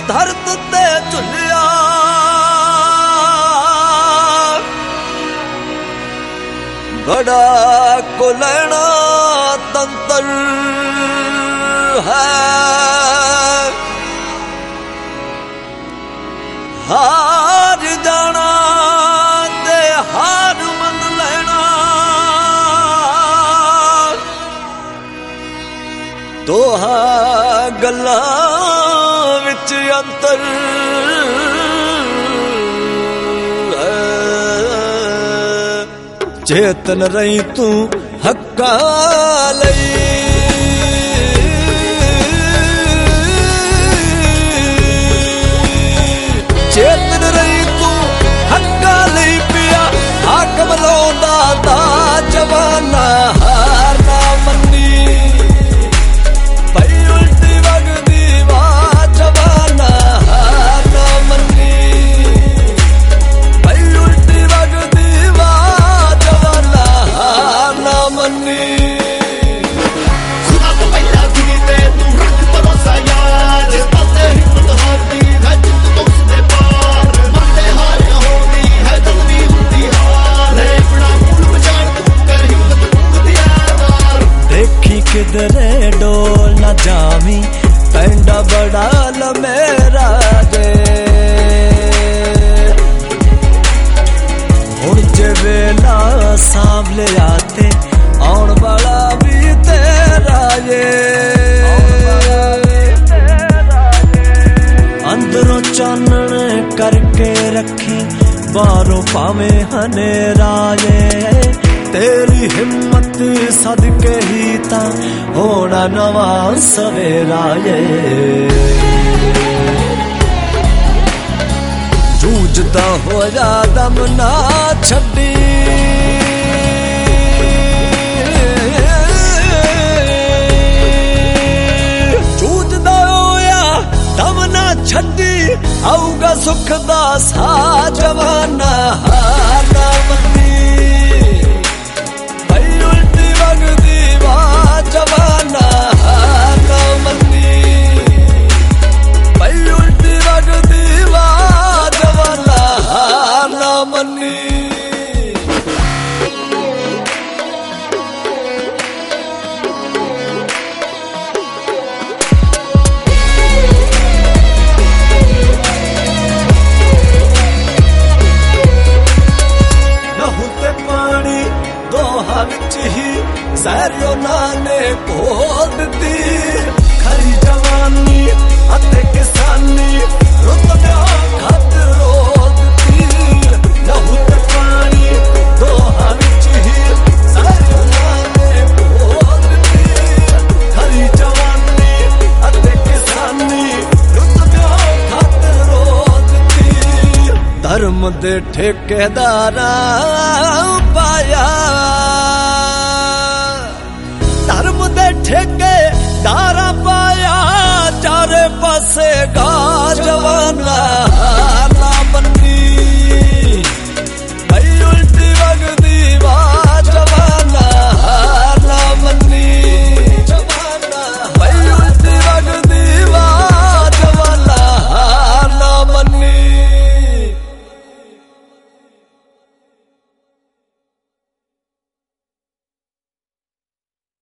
धरत ते झुलिया बड़ा कुलैना तंत्र है हार जाना ते हार मन लेना दोहा गल्लां विच अंतर चेतन रही तू हक्का लई चेतन रही तू हक्का लई पिया हाकम लौंदा दा जवाना हार ना मन्नी पई उल्टी वगदी वाह जवाना हार ना मन्नी पई उल्टी वगदी खुदा तो पहला दिल ते तू रख भरोसा यार पते हिम्मत हारती है जित तो उसने पार मरते हार होती है जल्दी होती हार है बड़ा मूल बचान तू कर हिम्मत मुक्ति यार देखी किधरे डोल न जावी पैंडा बड़ा ल मेरा जे हुण जे वेला सांभले आते आउण वाला भी तेरा ये अंदरों चानण करके रखी बाहरों पावे हनेरा ये तेरी हिम्मत सदके ही ता होना नवा सवेरा ये जूझदा होया दम ना छड्डी छड्डी आऊगा सुख दा सा जवाना हार ना मन्नी पई उल्टी वगदी वाह जवाना हार ना मन्नी पई उल्टी वगदी वाह जवाना हार ना मन्नी सैरियो नाने बोल दी खरी जवानी अते किसानी रुत खत रोल दी लहू ते पानी दोहा विच ही सैरियो नाने बोल दी खरी जवानी अते किसानी रुत खत रोल दी धर्म दे ठेकेदारा पाया धर्म दे ठेकेदार